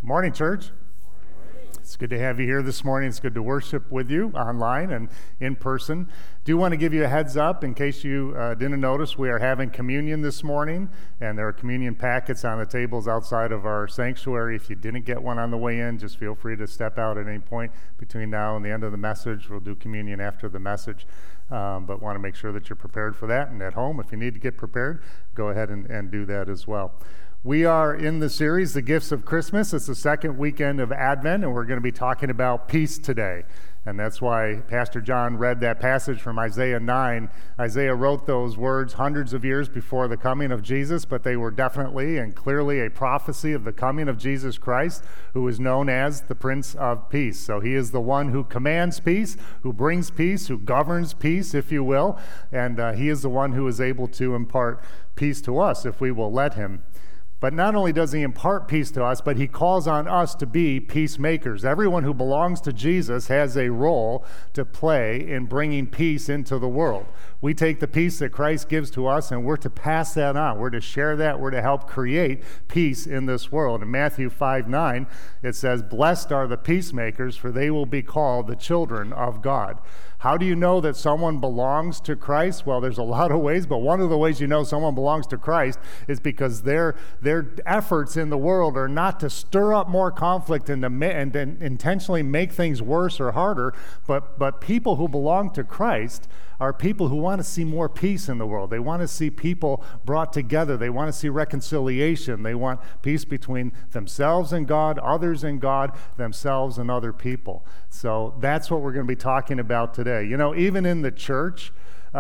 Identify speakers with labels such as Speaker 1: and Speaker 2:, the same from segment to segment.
Speaker 1: Morning, church. It's good to have you here this morning. It's good to worship with you online and in person. Do want to give you a heads up in case you didn't notice, we are having communion this morning, and there are communion packets on the tables outside of our sanctuary. If you didn't get one on the way in, just feel free to step out at any point between now and the end of the message. We'll do communion after the message, but want to make sure that you're prepared for that. And at home, if you need to get prepared, go ahead and do that as well. We are in the series, The Gifts of Christmas. It's the second weekend of Advent, and we're going to be talking about peace today. And that's why Pastor John read that passage from Isaiah 9. Isaiah wrote those words hundreds of years before the coming of Jesus, but they were definitely and clearly a prophecy of the coming of Jesus Christ, who is known as the Prince of Peace. So he is the one who commands peace, who brings peace, who governs peace, if you will. And he is the one who is able to impart peace to us if we will let him. But not only does he impart peace to us, but he calls on us to be peacemakers. Everyone who belongs to Jesus has a role to play in bringing peace into the world. We take the peace that Christ gives to us, and we're to pass that on. We're to share that. We're to help create peace in this world. In Matthew 5:9, it says, "Blessed are the peacemakers, for they will be called the children of God." How do you know that someone belongs to Christ? Well, there's a lot of ways, but one of the ways you know someone belongs to Christ is because their efforts in the world are not to stir up more conflict and intentionally make things worse or harder, but people who belong to Christ are people who want to see more peace in the world. They want to see people brought together. They want to see reconciliation. They want peace between themselves and God, others and God, themselves and other people. So that's what we're going to be talking about today. You know, even in the church,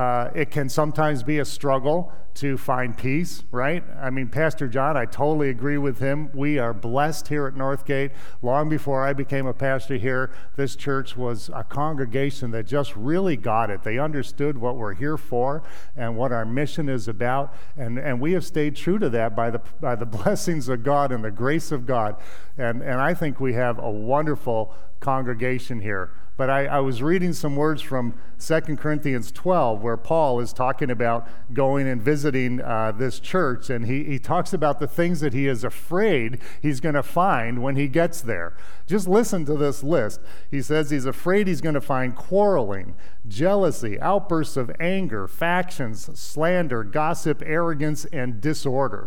Speaker 1: it can sometimes be a struggle to find peace, right? I mean, Pastor John, I totally agree with him. We are blessed here at Northgate. Long before I became a pastor here, this church was a congregation that just really got it. They understood what we're here for and what our mission is about, and we have stayed true to that by the blessings of God and the grace of God. And I think we have a wonderful congregation here. But I was reading some words from 2 Corinthians 12 where Paul is talking about going and visiting this church, and he talks about the things that he is afraid he's going to find when he gets there. Just listen to this list. He says he's afraid he's going to find quarreling, jealousy, outbursts of anger, factions, slander, gossip, arrogance, and disorder.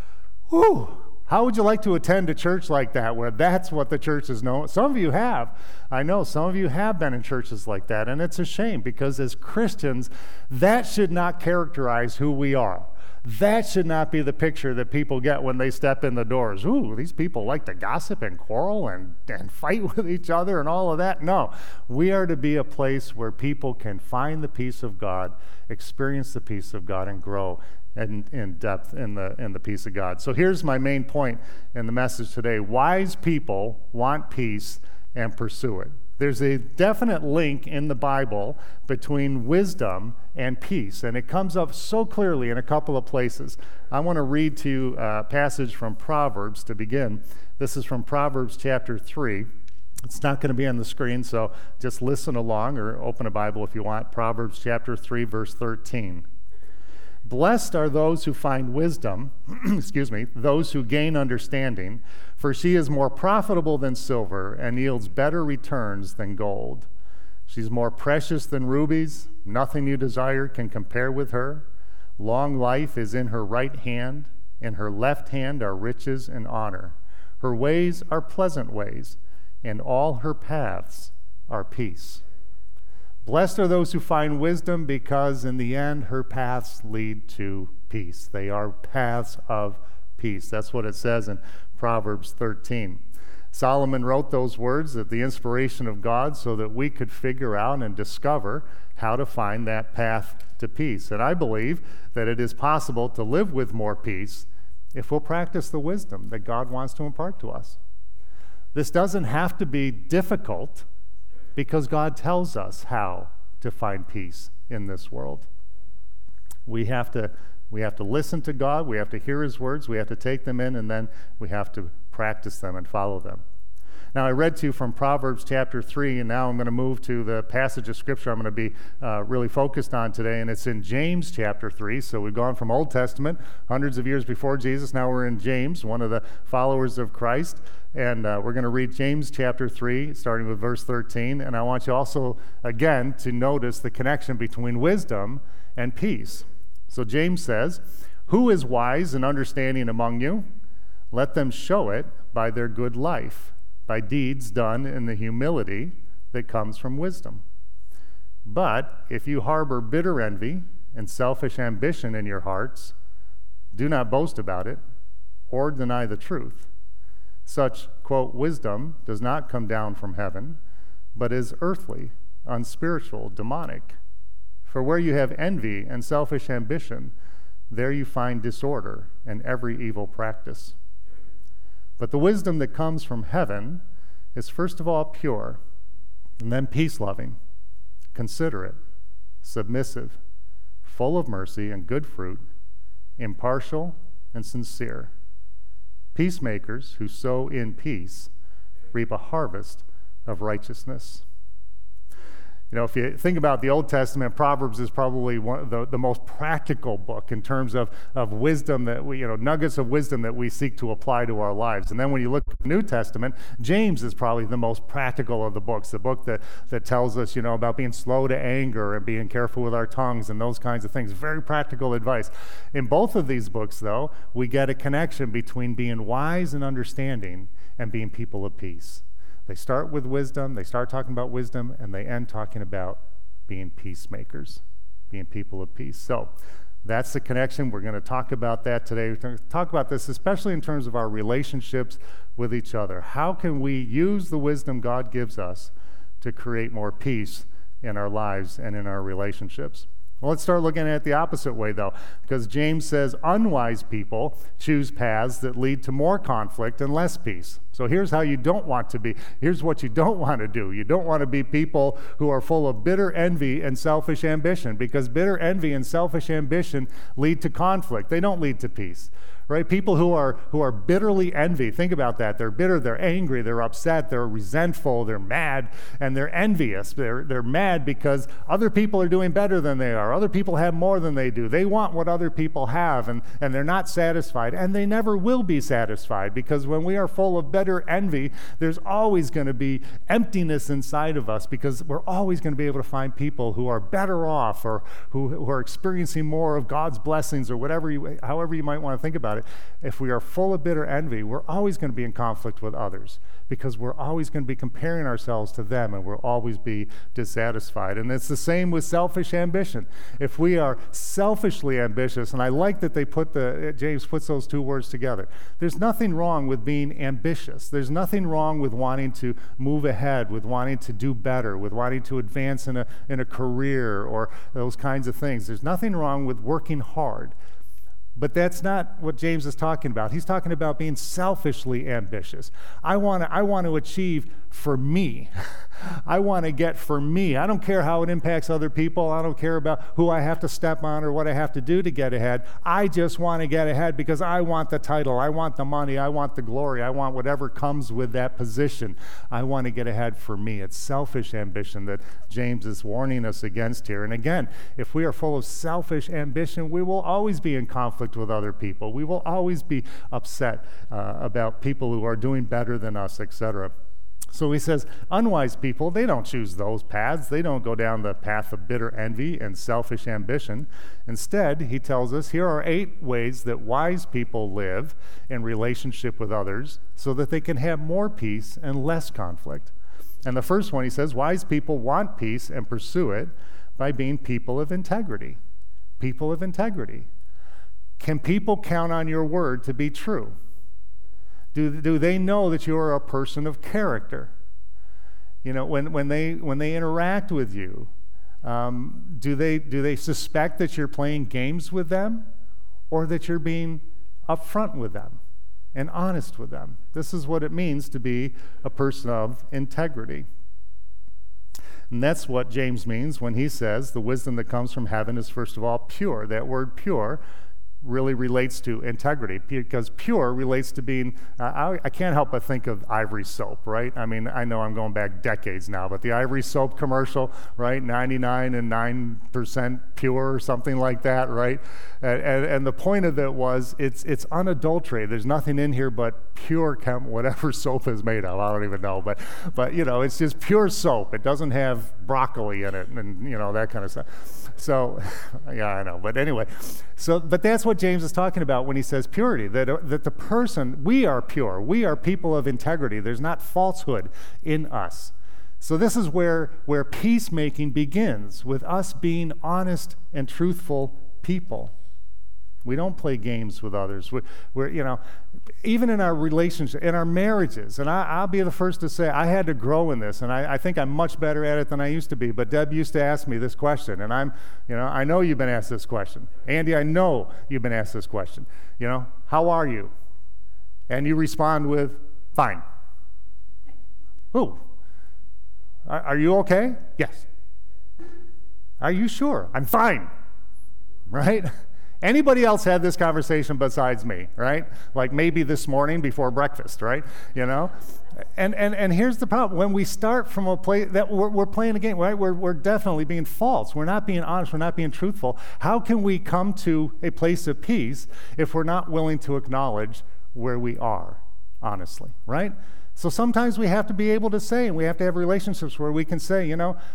Speaker 1: Whew! How would you like to attend a church like that, where that's what the church is known? Some of you have. I know some of you have been in churches like that, and it's a shame because as Christians, that should not characterize who we are. That should not be the picture that people get when they step in the doors. Ooh, these people like to gossip and quarrel and fight with each other and all of that. No, we are to be a place where people can find the peace of God, experience the peace of God, and grow in depth in the peace of God. So here's my main point in the message today. Wise people want peace and pursue it. There's a definite link in the Bible between wisdom and peace, and it comes up so clearly in a couple of places. I want to read to you a passage from Proverbs to begin. This is from Proverbs chapter 3. It's not going to be on the screen, so just listen along or open a Bible if you want. Proverbs chapter 3, verse 13. Blessed are those who find wisdom, those who gain understanding, for she is more profitable than silver and yields better returns than gold. She's more precious than rubies. Nothing you desire can compare with her. Long life is in her right hand. In her left hand are riches and honor. Her ways are pleasant ways, and all her paths are peace. Blessed are those who find wisdom, because in the end her paths lead to peace. They are paths of peace. That's what it says in Proverbs 13. Solomon wrote those words at the inspiration of God so that we could figure out and discover how to find that path to peace. And I believe that it is possible to live with more peace if we'll practice the wisdom that God wants to impart to us. This doesn't have to be difficult, because God tells us how to find peace in this world. We have to listen to God, we have to hear his words, we have to take them in, and then we have to practice them and follow them. Now, I read to you from Proverbs chapter 3, and now I'm going to move to the passage of Scripture I'm going to be really focused on today, and it's in James chapter 3. So we've gone from Old Testament, hundreds of years before Jesus. Now we're in James, one of the followers of Christ, and we're going to read James chapter 3, starting with verse 13. And I want you also, again, to notice the connection between wisdom and peace. So James says, "Who is wise and understanding among you? Let them show it by their good life, by deeds done in the humility that comes from wisdom. But if you harbor bitter envy and selfish ambition in your hearts, do not boast about it or deny the truth. Such, quote, wisdom does not come down from heaven, but is earthly, unspiritual, demonic. For where you have envy and selfish ambition, there you find disorder and every evil practice. But the wisdom that comes from heaven is first of all pure, and then peace-loving, considerate, submissive, full of mercy and good fruit, impartial and sincere. Peacemakers who sow in peace reap a harvest of righteousness." You know, if you think about the Old Testament, Proverbs is probably one of the most practical book in terms of wisdom that we, nuggets of wisdom that we seek to apply to our lives. And then when you look at the New Testament, James is probably the most practical of the books, the book that tells us, about being slow to anger and being careful with our tongues and those kinds of things. Very practical advice. In both of these books, though, we get a connection between being wise and understanding and being people of peace. They start with wisdom, they start talking about wisdom, and they end talking about being peacemakers, being people of peace. So that's the connection. We're going to talk about that today. We're going to talk about this especially in terms of our relationships with each other. How can we use the wisdom God gives us to create more peace in our lives and in our relationships? Well, let's start looking at it the opposite way, though, because James says unwise people choose paths that lead to more conflict and less peace. So here's how you don't want to be. Here's what you don't want to do. You don't want to be people who are full of bitter envy and selfish ambition, because bitter envy and selfish ambition lead to conflict. They don't lead to peace. Right? People who are bitterly envy, think about that. They're bitter, they're angry, they're upset, they're resentful, they're mad, and they're envious. They're mad because other people are doing better than they are. Other people have more than they do. They want what other people have, and they're not satisfied, and they never will be satisfied, because when we are full of bitter envy, there's always going to be emptiness inside of us, because we're always going to be able to find people who are better off, or who are experiencing more of God's blessings, or however you might want to think about it. If we are full of bitter envy, we're always going to be in conflict with others, because we're always going to be comparing ourselves to them, and we'll always be dissatisfied. And it's the same with selfish ambition. If we are selfishly ambitious, and I like that James puts those two words together. There's nothing wrong with being ambitious. There's nothing wrong with wanting to move ahead, with wanting to do better, with wanting to advance in a career or those kinds of things. There's nothing wrong with working hard. But that's not what James is talking about. He's talking about being selfishly ambitious. I want to achieve for me. I want to get for me. I don't care how it impacts other people. I don't care about who I have to step on or what I have to do to get ahead. I just want to get ahead because I want the title. I want the money. I want the glory. I want whatever comes with that position. I want to get ahead for me. It's selfish ambition that James is warning us against here. And again, if we are full of selfish ambition, we will always be in conflict with other people. We will always be upset about people who are doing better than us, etc. So he says, unwise people, they don't choose those paths. They don't go down the path of bitter envy and selfish ambition. Instead, he tells us, here are 8 ways that wise people live in relationship with others so that they can have more peace and less conflict. And the first one, he says, wise people want peace and pursue it by being people of integrity. People of integrity. Can people count on your word to be true? Do they know that you are a person of character? When they interact with you, do they suspect that you're playing games with them, or that you're being upfront with them and honest with them? This is what it means to be a person of integrity. And that's what James means when he says the wisdom that comes from heaven is first of all pure. That word pure really relates to integrity, because pure relates to being, I can't help but think of Ivory soap, right? I mean, I know I'm going back decades now, but the Ivory soap commercial, right? 99.9% pure or something like that, right? And the point of it was, it's unadulterated. There's nothing in here but pure whatever soap is made of. I don't even know, but it's just pure soap. It doesn't have broccoli in it and that kind of stuff. So, yeah, I know. But anyway, but that's what James is talking about when he says purity, that the person, we are pure. We are people of integrity. There's not falsehood in us. So this is where peacemaking begins, with us being honest and truthful people. We don't play games with others. We're even in our relationships, in our marriages, and I'll be the first to say I had to grow in this, and I think I'm much better at it than I used to be. But Deb used to ask me this question, and I know you've been asked this question. Andy, I know you've been asked this question. How are you? And you respond with, fine. Who? Are you okay? Yes. Are you sure? I'm fine. Right? Anybody else had this conversation besides me, right? Like maybe this morning before breakfast, right? And here's the problem. When we start from a place that we're playing a game, right? We're definitely being false. We're not being honest. We're not being truthful. How can we come to a place of peace if we're not willing to acknowledge where we are, honestly, right? So sometimes we have to be able to say, and we have to have relationships where we can say,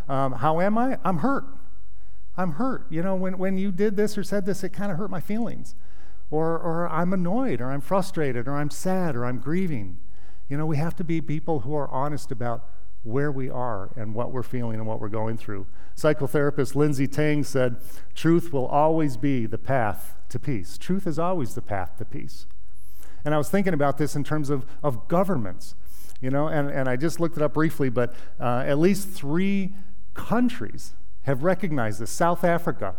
Speaker 1: how am I? I'm hurt. I'm hurt. When you did this or said this, it kind of hurt my feelings. Or I'm annoyed, or I'm frustrated, or I'm sad, or I'm grieving. We have to be people who are honest about where we are and what we're feeling and what we're going through. Psychotherapist Lindsay Tang said, truth will always be the path to peace. Truth is always the path to peace. And I was thinking about this in terms of governments, and I just looked it up briefly, but at least 3 countries have recognized this. South Africa,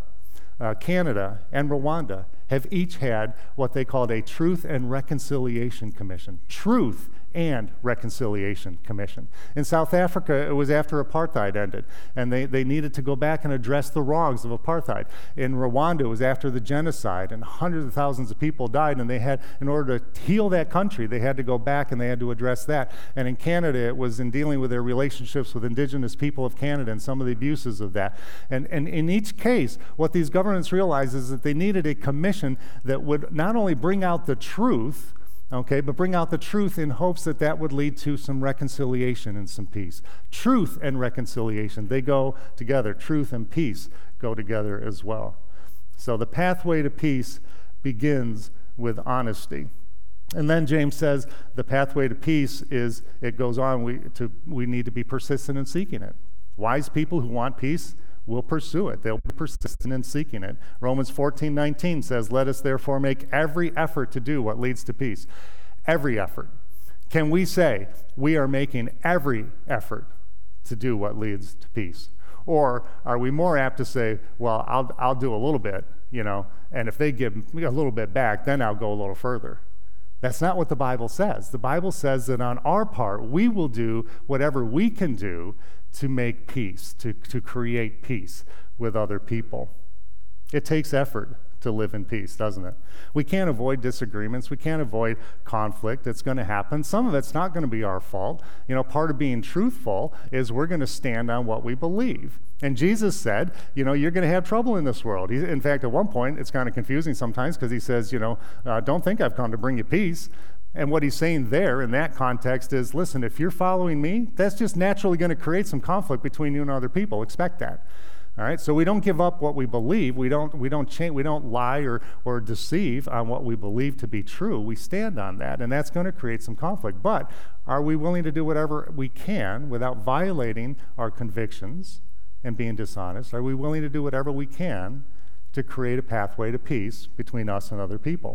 Speaker 1: Canada, and Rwanda have each had what they called a Truth and Reconciliation Commission. Truth and Reconciliation Commission. In South Africa, it was after apartheid ended, and they needed to go back and address the wrongs of apartheid. In Rwanda, it was after the genocide, and hundreds of thousands of people died, and they had, in order to heal that country, they had to go back and they had to address that. And in Canada, it was in dealing with their relationships with Indigenous people of Canada and some of the abuses of that. And in each case, what these governments realized is that they needed a commission that would not only bring out the truth, but bring out the truth in hopes that would lead to some reconciliation and some peace. Truth and reconciliation, they go together. Truth and peace go together as well. So the pathway to peace begins with honesty. And then James says the pathway to peace is, it goes on, we need to be persistent in seeking it. Wise people who want peace will pursue it. They'll be persistent in seeking it. Romans 14:19 says, let us therefore make every effort to do what leads to peace. Every effort. Can we say we are making every effort to do what leads to peace? Or are we more apt to say, well, I'll do a little bit, and if they give me a little bit back, then I'll go a little further. That's not what the Bible says. The Bible says that on our part, we will do whatever we can do to make peace, to create peace with other people. It takes effort to live in peace, doesn't it? We can't avoid disagreements. We can't avoid conflict. It's going to happen. Some of it's not going to be our fault. Part of being truthful is we're going to stand on what we believe. And Jesus said, you're going to have trouble in this world. In fact, at one point, it's kind of confusing sometimes because he says, don't think I've come to bring you peace. And what he's saying there in that context is, listen, if you're following me, that's just naturally going to create some conflict between you and other people. Expect that. All right, so we don't give up what we believe. We don't change. We don't lie or deceive on what we believe to be true. We stand on that, and that's going to create some conflict. But are we willing to do whatever we can without violating our convictions and being dishonest? Are we willing to do whatever we can to create a pathway to peace between us and other people?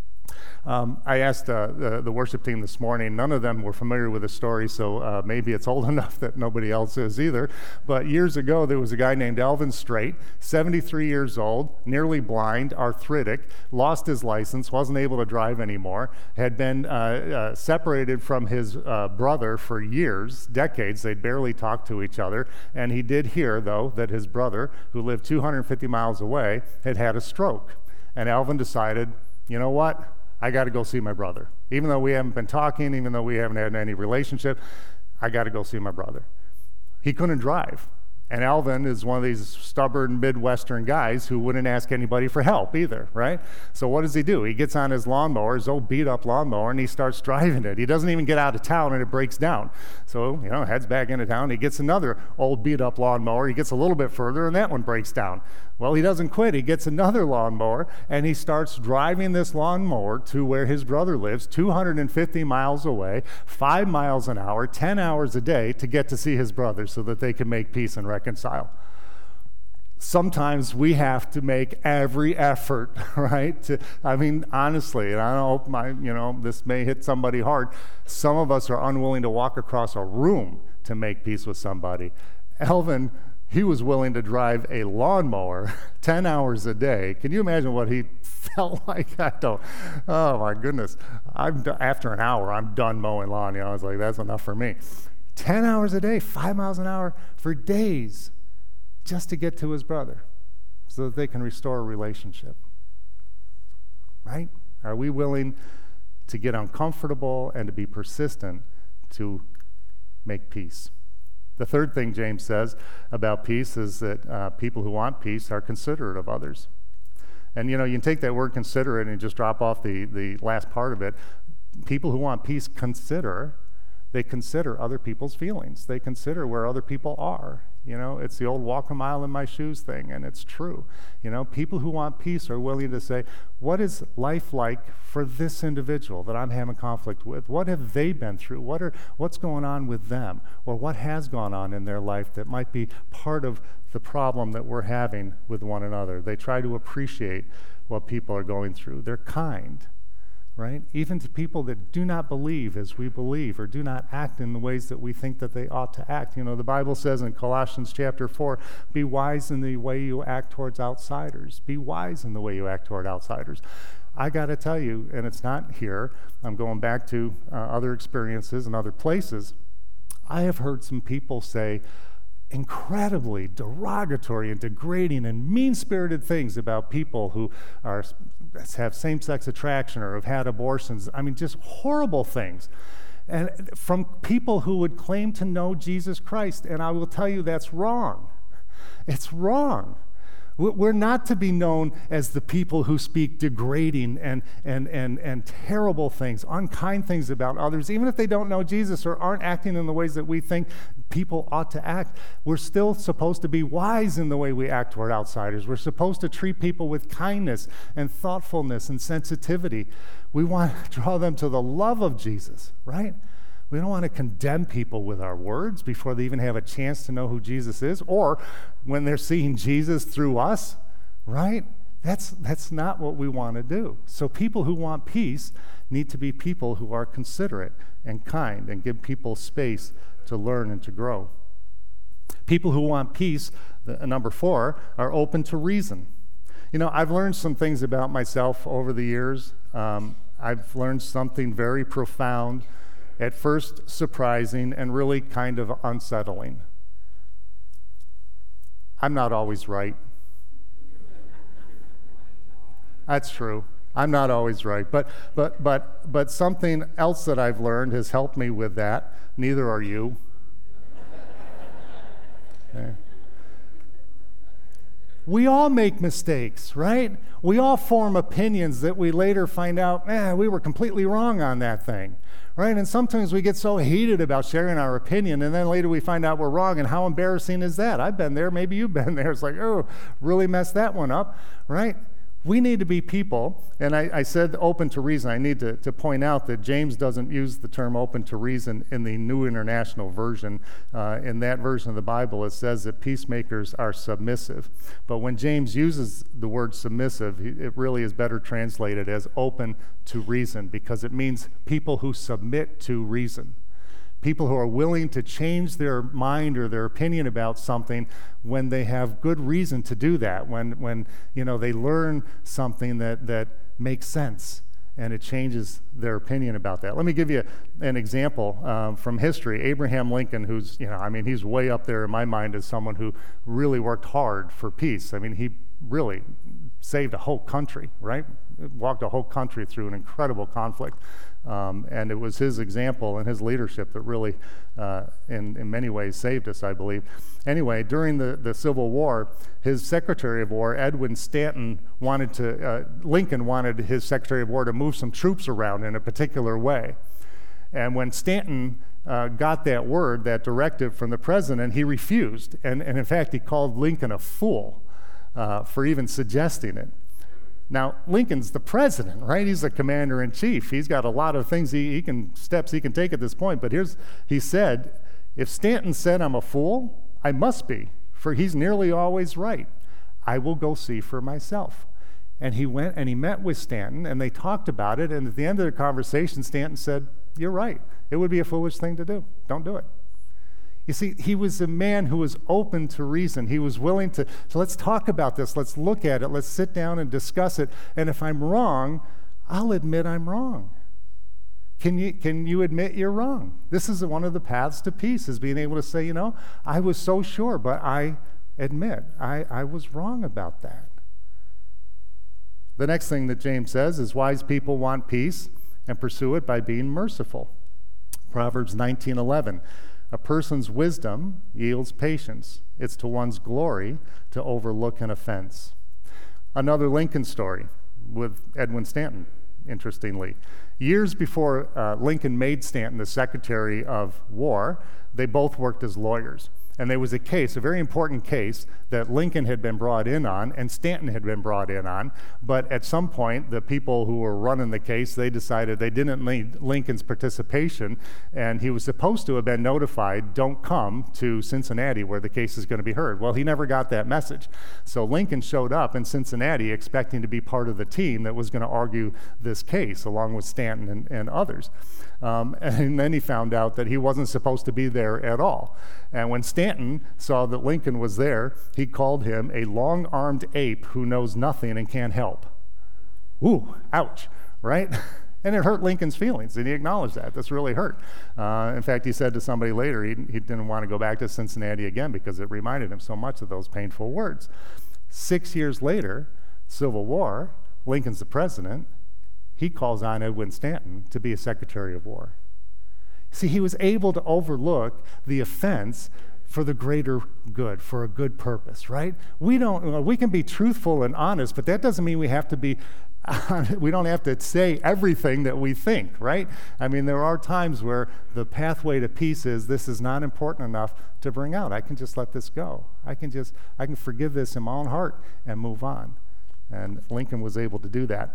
Speaker 1: I asked the worship team this morning. None of them were familiar with the story, so maybe it's old enough that nobody else is either. But years ago, there was a guy named Elvin Strait, 73 years old, nearly blind, arthritic, lost his license, wasn't able to drive anymore, had been separated from his brother for years, decades. They'd barely talked to each other. And he did hear, though, that his brother, who lived 250 miles away, had had a stroke. And Alvin decided, you know what? I got to go see my brother. Even though we haven't been talking, even though we haven't had any relationship, I got to go see my brother. He couldn't drive. And Alvin is one of these stubborn Midwestern guys who wouldn't ask anybody for help either, right? So what does he do? He gets on his lawnmower, his old beat-up lawnmower, and he starts driving it. He doesn't even get out of town, and it breaks down. So, heads back into town. He gets another old beat-up lawnmower. He gets a little bit further, and that one breaks down. Well, he doesn't quit. He gets another lawnmower, and he starts driving this lawnmower to where his brother lives, 250 miles away, 5 miles an hour, 10 hours a day to get to see his brother so that they can make peace and reconcile. Sometimes we have to make every effort, right? Honestly, and I don't hope this may hit somebody hard. Some of us are unwilling to walk across a room to make peace with somebody. Alvin, he was willing to drive a lawnmower 10 hours a day. Can you imagine what he felt like? Oh my goodness. After an hour, I'm done mowing lawn. I was like, that's enough for me. 10 hours a day, 5 miles an hour for days just to get to his brother so that they can restore a relationship. Right? Are we willing to get uncomfortable and to be persistent to make peace? The third thing James says about peace is that people who want peace are considerate of others. And you can take that word considerate and just drop off the last part of it. People who want peace consider other people's feelings. They consider where other people are. It's the old walk a mile in my shoes thing, and it's true. People who want peace are willing to say, what is life like for this individual that I'm having conflict with? What have they been through? What's going on with them? Or what has gone on in their life that might be part of the problem that we're having with one another? They try to appreciate what people are going through. They're kind. Right? Even to people that do not believe as we believe or do not act in the ways that we think that they ought to act. The Bible says in Colossians chapter 4, be wise in the way you act towards outsiders. Be wise in the way you act toward outsiders. I got to tell you, and it's not here, I'm going back to other experiences and other places, I have heard some people say incredibly derogatory and degrading and mean-spirited things about people who have same-sex attraction or have had abortions. Just horrible things. And from people who would claim to know Jesus Christ. And I will tell you that's wrong. It's wrong. We're not to be known as the people who speak degrading and terrible things, unkind things about others, even if they don't know Jesus or aren't acting in the ways that we think people ought to act. We're still supposed to be wise in the way we act toward outsiders. We're supposed to treat people with kindness and thoughtfulness and sensitivity. We want to draw them to the love of Jesus, right? We don't want to condemn people with our words before they even have a chance to know who Jesus is, or when they're seeing Jesus through us, right? That's not what we want to do. So people who want peace need to be people who are considerate and kind and give people space to learn and to grow. People who want peace, number 4, are open to reason. I've learned some things about myself over the years. I've learned something very profound, at first surprising and really kind of unsettling. I'm not always right. That's true. I'm not always right. But something else that I've learned has helped me with that. Neither are you. Okay. We all make mistakes, right? We all form opinions that we later find out, we were completely wrong on that thing, right? And sometimes we get so heated about sharing our opinion, and then later we find out we're wrong, and how embarrassing is that? I've been there, maybe you've been there. It's like, really messed that one up, right? We need to be people, and I said open to reason. I need to point out that James doesn't use the term open to reason in the New International Version. In that version of the Bible, it says that peacemakers are submissive. But when James uses the word submissive, it really is better translated as open to reason, because it means people who submit to reason. People who are willing to change their mind or their opinion about something when they have good reason to do that, when they learn something that makes sense and it changes their opinion about that. Let me give you an example from history. Abraham Lincoln, who's, he's way up there in my mind as someone who really worked hard for peace. He really saved a whole country, right? Walked a whole country through an incredible conflict. And it was his example and his leadership that really, in many ways, saved us, I believe. Anyway, during the Civil War, his Secretary of War, Edwin Stanton, Lincoln wanted his Secretary of War to move some troops around in a particular way. And when Stanton got that word, that directive from the president, he refused. And in fact, he called Lincoln a fool for even suggesting it. Now, Lincoln's the president, right? He's the commander-in-chief. He's got a lot of things steps he can take at this point. But he said, if Stanton said I'm a fool, I must be, for he's nearly always right. I will go see for myself. And he went and he met with Stanton, and they talked about it. And at the end of the conversation, Stanton said, you're right. It would be a foolish thing to do. Don't do it. You see, he was a man who was open to reason. He was willing to, so let's talk about this. Let's look at it. Let's sit down and discuss it. And if I'm wrong, I'll admit I'm wrong. Can you admit you're wrong? This is one of the paths to peace, is being able to say, I was so sure, but I admit I was wrong about that. The next thing that James says is wise people want peace and pursue it by being merciful. Proverbs 19:11. A person's wisdom yields patience. It's to one's glory to overlook an offense. Another Lincoln story with Edwin Stanton, interestingly. Years before Lincoln made Stanton the Secretary of War, they both worked as lawyers. And there was a very important case that Lincoln had been brought in on and Stanton had been brought in on. But at some point, the people who were running the case, they decided they didn't need Lincoln's participation, and he was supposed to have been notified, don't come to Cincinnati where the case is going to be heard. Well, he never got that message. So Lincoln showed up in Cincinnati expecting to be part of the team that was going to argue this case along with Stanton and others. And then he found out that he wasn't supposed to be there at all. And when Stanton saw that Lincoln was there, he called him a long-armed ape who knows nothing and can't help. Ooh, ouch, right? And it hurt Lincoln's feelings, and he acknowledged that. This really hurt. In fact, he said to somebody later he didn't want to go back to Cincinnati again because it reminded him so much of those painful words. 6 years later, Civil War, Lincoln's the president, he calls on Edwin Stanton to be a Secretary of War. See, he was able to overlook the offense for the greater good, for a good purpose, right? We can be truthful and honest, but that doesn't mean we don't have to say everything that we think, right? I mean, there are times where the pathway to peace is, this is not important enough to bring out. I can just let this go. I can forgive this in my own heart and move on. And Lincoln was able to do that.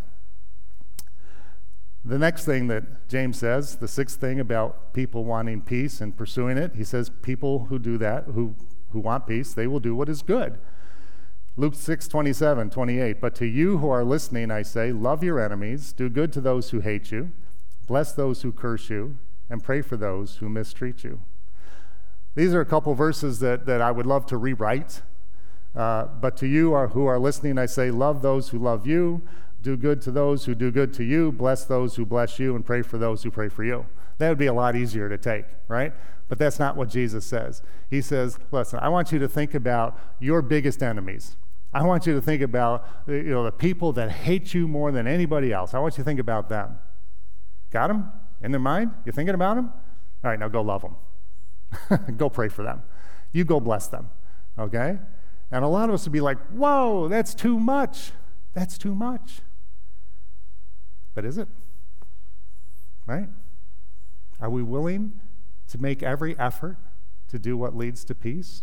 Speaker 1: The next thing that James says, the sixth thing about people wanting peace and pursuing it, he says people who do that, who want peace, they will do what is good. Luke 6:27-28, but to you who are listening, I say, love your enemies, do good to those who hate you, bless those who curse you, and pray for those who mistreat you. These are a couple verses that I would love to rewrite. But to you who are listening, I say, love those who love you, do good to those who do good to you, bless those who bless you, and pray for those who pray for you. That would be a lot easier to take, right? But that's not what Jesus says. He says, listen, I want you to think about your biggest enemies. I want you to think about the people that hate you more than anybody else. I want you to think about them. Got them in their mind? You thinking about them? All right, now go love them. Go pray for them. You go bless them, okay? And a lot of us would be like, whoa, that's too much. That's too much. But is it? Right? Are we willing to make every effort to do what leads to peace?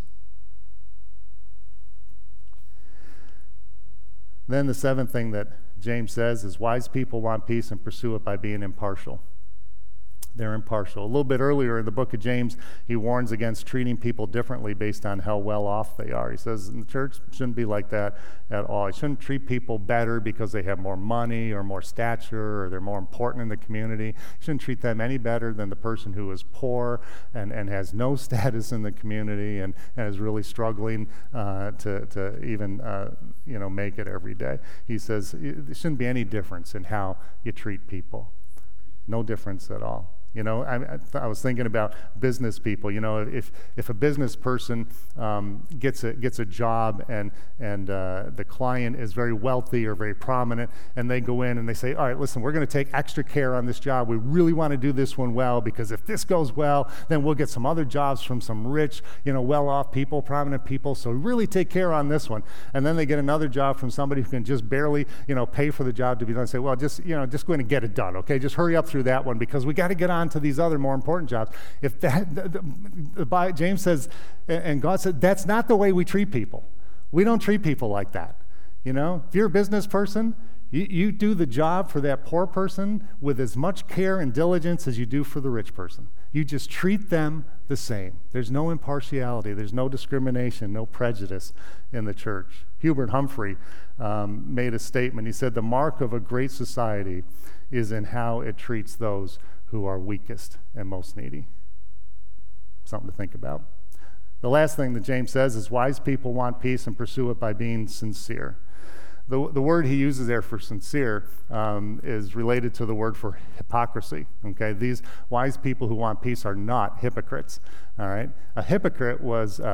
Speaker 1: Then the seventh thing that James says is wise people want peace and pursue it by being impartial. They're impartial. A little bit earlier in the book of James, he warns against treating people differently based on how well off they are. He says the church shouldn't be like that at all. You shouldn't treat people better because they have more money or more stature or they're more important in the community. You shouldn't treat them any better than the person who is poor and has no status in the community and is really struggling to even make it every day. He says there shouldn't be any difference in how you treat people. No difference at all. I was thinking about business people. If a business person gets a job and the client is very wealthy or very prominent, and they go in and they say, all right, listen, we're going to take extra care on this job. We really want to do this one well, because if this goes well, then we'll get some other jobs from some rich, well-off people, prominent people. So really take care on this one. And then they get another job from somebody who can just barely, pay for the job to be done. Say, well, just go in and get it done, okay? Just hurry up through that one, because we got to get on to these other more important jobs. If James says, and God said, that's not the way we treat people. We don't treat people like that. If you're a business person, you do the job for that poor person with as much care and diligence as you do for the rich person. You just treat them the same. There's no impartiality. There's no discrimination, no prejudice in the church. Hubert Humphrey made a statement. He said, the mark of a great society is in how it treats those who are weakest and most needy. Something to think about. The last thing that James says is wise people want peace and pursue it by being sincere. The word he uses there for sincere is related to the word for hypocrisy. Okay, these wise people who want peace are not hypocrites. All right, a hypocrite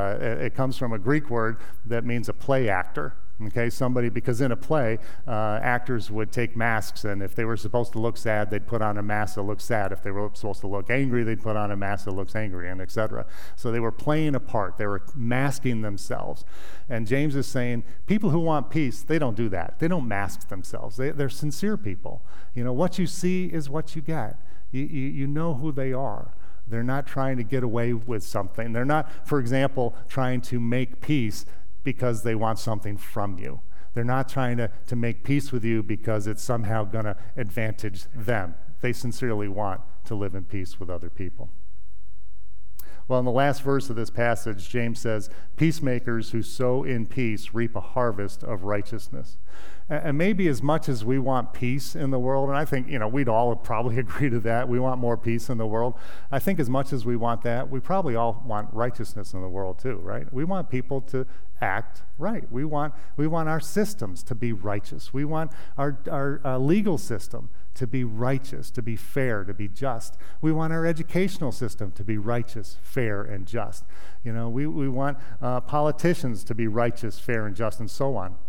Speaker 1: it comes from a Greek word that means a play actor. Okay, somebody, because in a play, actors would take masks, and if they were supposed to look sad, they'd put on a mask that looked sad. If they were supposed to look angry, they'd put on a mask that looks angry, and etc. So they were playing a part. They were masking themselves. And James is saying, people who want peace, they don't do that. They don't mask themselves. They're sincere people. What you see is what you get. You know who they are. They're not trying to get away with something. They're not, for example, trying to make peace because they want something from you. They're not trying to make peace with you because it's somehow going to advantage them. They sincerely want to live in peace with other people. Well, in the last verse of this passage, James says, peacemakers who sow in peace reap a harvest of righteousness. And maybe as much as we want peace in the world, and I think, we'd all probably agree to that, we want more peace in the world. I think as much as we want that, we probably all want righteousness in the world too, right? We want people to act right. We want our systems to be righteous. We want our legal system to be righteous, to be fair, to be just. We want our educational system to be righteous, fair, and just. We want politicians to be righteous, fair, and just, and so on.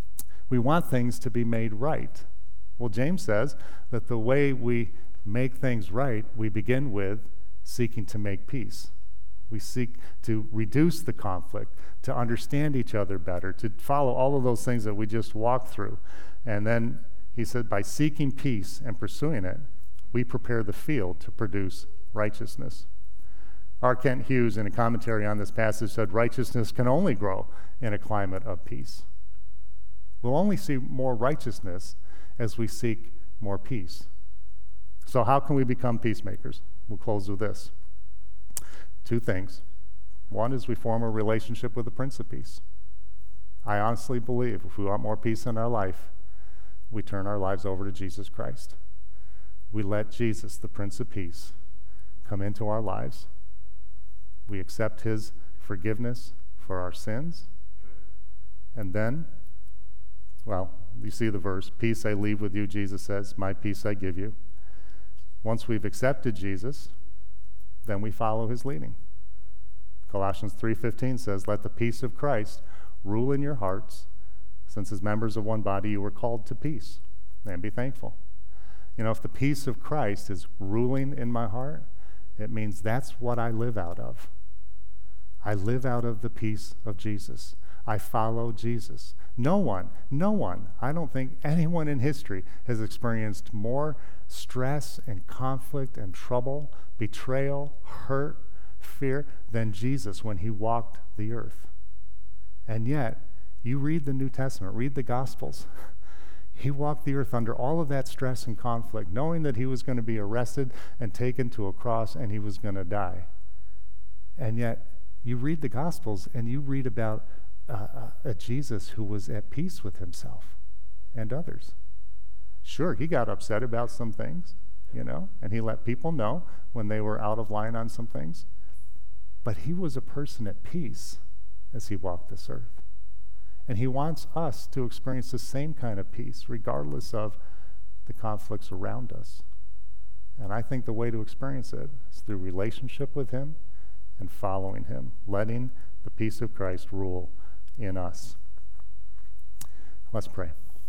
Speaker 1: We want things to be made right. Well, James says that the way we make things right, we begin with seeking to make peace. We seek to reduce the conflict, to understand each other better, to follow all of those things that we just walked through. And then he said, by seeking peace and pursuing it, we prepare the field to produce righteousness. R. Kent Hughes, in a commentary on this passage, said, righteousness can only grow in a climate of peace. We'll only see more righteousness as we seek more peace. So how can we become peacemakers? We'll close with this. Two things. One is we form a relationship with the Prince of Peace. I honestly believe if we want more peace in our life, we turn our lives over to Jesus Christ. We let Jesus, the Prince of Peace, come into our lives. We accept his forgiveness for our sins. And then, you see the verse, peace I leave with you, Jesus says, my peace I give you. Once we've accepted Jesus, then we follow his leading. Colossians 3:15 says, let the peace of Christ rule in your hearts, since as members of one body you were called to peace, and be thankful. If the peace of Christ is ruling in my heart, it means that's what I live out of. I live out of the peace of Jesus. I follow Jesus. No one, I don't think anyone in history has experienced more stress and conflict and trouble, betrayal, hurt, fear than Jesus when he walked the earth. And yet, you read the New Testament, read the Gospels. He walked the earth under all of that stress and conflict, knowing that he was going to be arrested and taken to a cross and he was going to die. And yet, you read the Gospels and you read about a Jesus who was at peace with himself and others. Sure, he got upset about some things, and he let people know when they were out of line on some things. But he was a person at peace as he walked this earth. And he wants us to experience the same kind of peace, regardless of the conflicts around us. And And I think the way to experience it is through relationship with him and following him, letting the peace of Christ rule in us. Let's pray.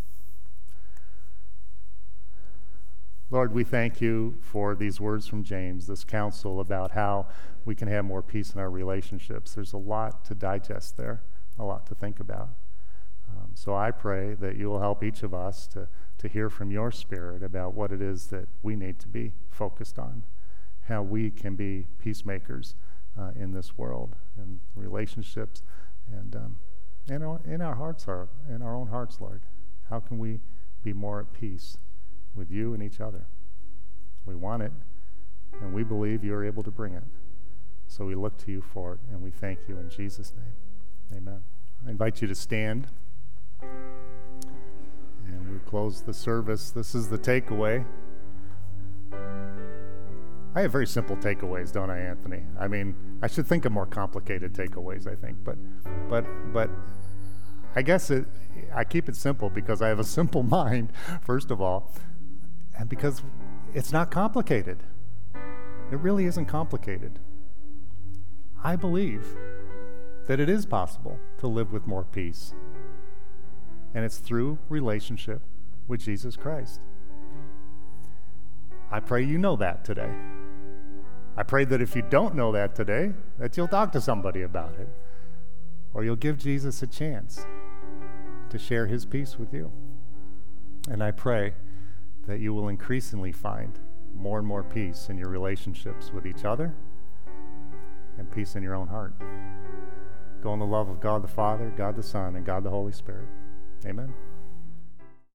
Speaker 1: Lord, we thank you for these words from James, this counsel about how we can have more peace in our relationships. There's a lot to digest there, a lot to think about. So I pray that you will help each of us to hear from your Spirit about what it is that we need to be focused on, how we can be peacemakers in this world, in relationships, and in our hearts, in our own hearts, Lord. How can we be more at peace with you and each other? We want it, and we believe you're able to bring it. So we look to you for it, and we thank you in Jesus' name. Amen. I invite you to stand, and we close the service. This is the takeaway. I have very simple takeaways, don't I, Anthony? I mean, I should think of more complicated takeaways, I think, but I guess I keep it simple because I have a simple mind, first of all, and because it's not complicated. It really isn't complicated. I believe that it is possible to live with more peace, and it's through relationship with Jesus Christ. I pray you know that today. I pray that if you don't know that today, that you'll talk to somebody about it, or you'll give Jesus a chance to share his peace with you. And I pray that you will increasingly find more and more peace in your relationships with each other and peace in your own heart. Go in the love of God the Father, God the Son, and God the Holy Spirit. Amen.